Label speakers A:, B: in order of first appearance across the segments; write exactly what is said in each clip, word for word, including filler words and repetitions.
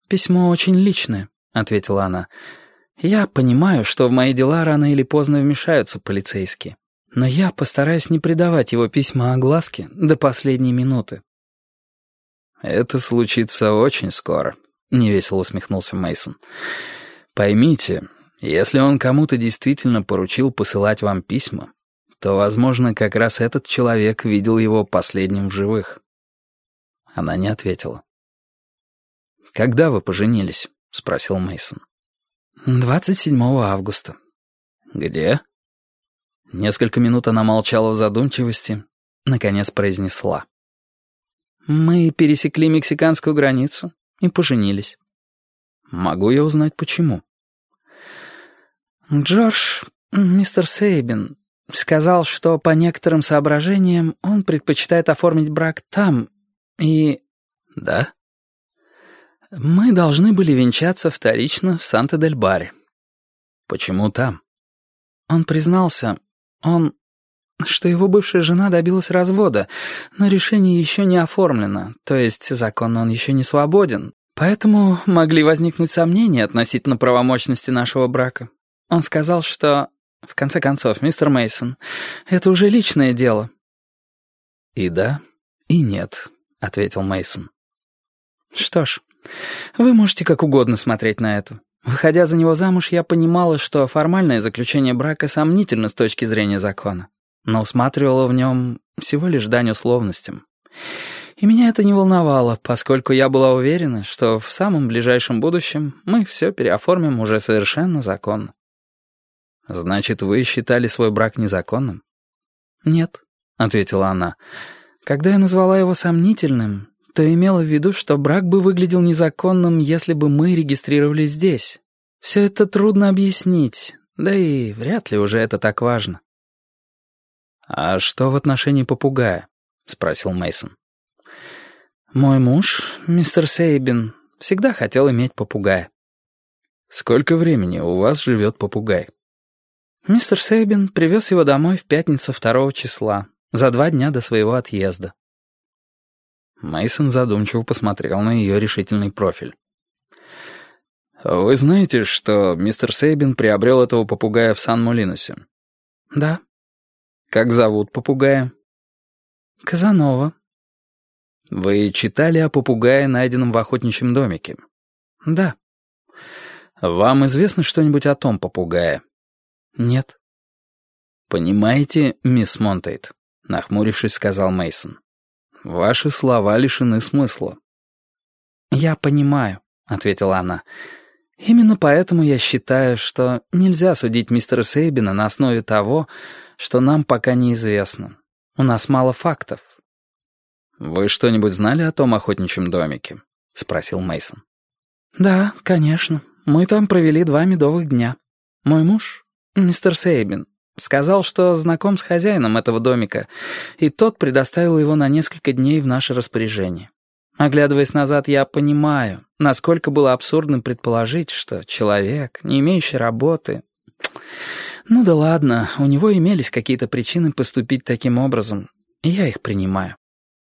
A: «Письмо очень личное», — ответила она. «Я понимаю, что в мои дела рано или поздно вмешаются полицейские, но я постараюсь не придавать его письма огласке до последней минуты».
B: «Это случится очень скоро», — невесело усмехнулся Мейсон. «Поймите, если он кому-то действительно поручил посылать вам письма, то, возможно, как раз этот человек видел его последним в живых». Она не ответила. «Когда вы поженились?» — спросил Мейсон.
A: «двадцать седьмого августа».
B: «Где?» Несколько минут она молчала в задумчивости, наконец произнесла.
A: «Мы пересекли мексиканскую границу и поженились».
B: «Могу я узнать, почему?»
A: «Джордж, мистер Сейбин, сказал, что по некоторым соображениям он предпочитает оформить брак там, и...»
B: «Да?»
A: «Мы должны были венчаться вторично в Санта-дель-Баре».
B: «Почему там?»
A: Он признался, он... что его бывшая жена добилась развода, но решение еще не оформлено, то есть законно он еще не свободен, поэтому могли возникнуть сомнения относительно правомочности нашего брака. Он сказал, что... В конце концов, мистер Мейсон, это уже личное дело».
B: «И да, и нет», — ответил Мейсон.
A: «Что ж, вы можете как угодно смотреть на это. Выходя за него замуж, я понимала, что формальное заключение брака сомнительно с точки зрения закона, но усматривала в нем всего лишь дань условностям. И меня это не волновало, поскольку я была уверена, что в самом ближайшем будущем мы все переоформим уже совершенно законно».
B: «Значит, вы считали свой брак незаконным?»
A: «Нет», — ответила она. «Когда я назвала его сомнительным, то имела в виду, что брак бы выглядел незаконным, если бы мы регистрировались здесь. Все это трудно объяснить, да и вряд ли уже это так важно».
B: «А что в отношении попугая?» — спросил Мейсон.
A: «Мой муж, мистер Сейбин, всегда хотел иметь попугая».
B: «Сколько времени у вас живет попугай?»
A: Мистер Сейбин привез его домой в пятницу второго числа, за два дня до своего отъезда.
B: Мейсон задумчиво посмотрел на ее решительный профиль. «Вы знаете, что мистер Сейбин приобрел этого попугая в Сан-Молиносе?»
A: «Да».
B: «Как зовут попугая?»
A: «Казанова».
B: «Вы читали о попугае, найденном в охотничьем домике?»
A: «Да».
B: «Вам известно что-нибудь о том попугае?»
A: «Нет».
B: «Понимаете, мисс Монтейт», — нахмурившись, сказал Мейсон, — «ваши слова лишены смысла».
A: «Я понимаю», — ответила она. «Именно поэтому я считаю, что нельзя судить мистера Сейбина на основе того, что нам пока неизвестно. У нас мало фактов».
B: «Вы что-нибудь знали о том охотничьем домике?» — спросил Мейсон.
A: «Да, конечно. Мы там провели два медовых дня. Мой муж, мистер Сейбин, сказал, что знаком с хозяином этого домика, и тот предоставил его на несколько дней в наше распоряжение. Оглядываясь назад, я понимаю, насколько было абсурдно предположить, что человек, не имеющий работы... Ну да ладно, у него имелись какие-то причины поступить таким образом, и я их принимаю».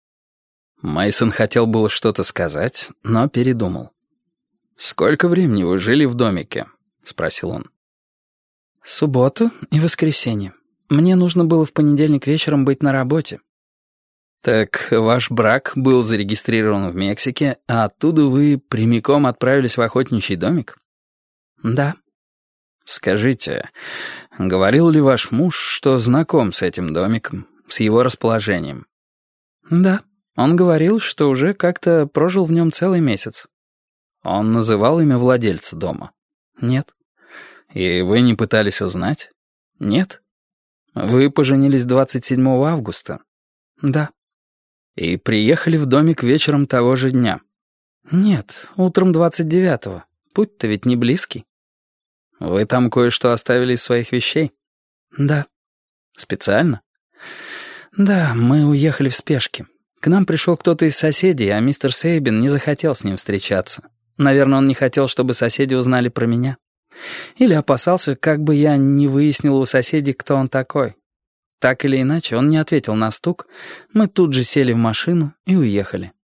B: Мейсон хотел было что-то сказать, но передумал. «Сколько времени вы жили в домике?» — спросил он.
A: «Субботу и воскресенье. Мне нужно было в понедельник вечером быть на работе».
B: «Так ваш брак был зарегистрирован в Мексике, а оттуда вы прямиком отправились в охотничий домик?»
A: «Да».
B: «Скажите, говорил ли ваш муж, что знаком с этим домиком, с его расположением?»
A: «Да. Он говорил, что уже как-то прожил в нем целый месяц».
B: «Он называл имя владельца дома?»
A: «Нет».
B: «И вы не пытались узнать?»
A: «Нет».
B: «Вы поженились двадцать седьмого августа?»
A: «Да».
B: «И приехали в домик вечером того же дня?»
A: «Нет, утром двадцать девятого. Путь-то ведь не близкий».
B: «Вы там кое-что оставили из своих вещей?»
A: «Да».
B: «Специально?»
A: «Да, мы уехали в спешке. К нам пришел кто-то из соседей, а мистер Сейбин не захотел с ним встречаться. Наверное, он не хотел, чтобы соседи узнали про меня. Или опасался, как бы я не выяснил у соседей, кто он такой. Так или иначе, он не ответил на стук. Мы тут же сели в машину и уехали.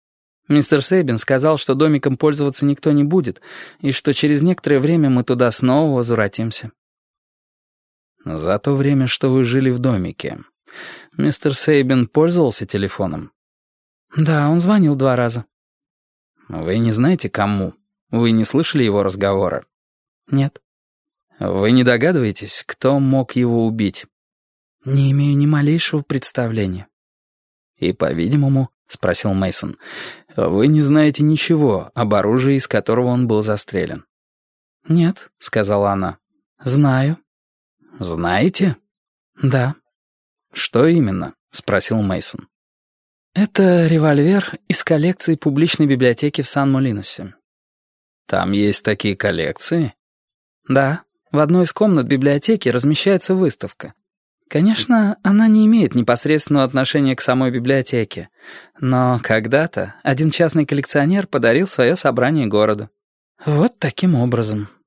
A: Мистер Сейбин сказал, что домиком пользоваться никто не будет, и что через некоторое время мы туда снова возвратимся.
B: За то время, что вы жили в домике, мистер Сейбин пользовался телефоном?
A: Да, он звонил два раза.
B: Вы не знаете, кому? Вы не слышали его разговора?
A: Нет.
B: Вы не догадываетесь, кто мог его убить?
A: Не имею ни малейшего представления.
B: И, по-видимому, — спросил Мейсон, — вы не знаете ничего об оружии, из которого он был застрелен?
A: Нет, — сказала она. Знаю.
B: Знаете?
A: Да.
B: Что именно? — спросил Мейсон.
A: Это револьвер из коллекции публичной библиотеки в Сан-Молиносе.
B: Там есть такие коллекции?
A: Да, в одной из комнат библиотеки размещается выставка. Конечно, она не имеет непосредственного отношения к самой библиотеке, но когда-то один частный коллекционер подарил свое собрание городу. Вот таким образом.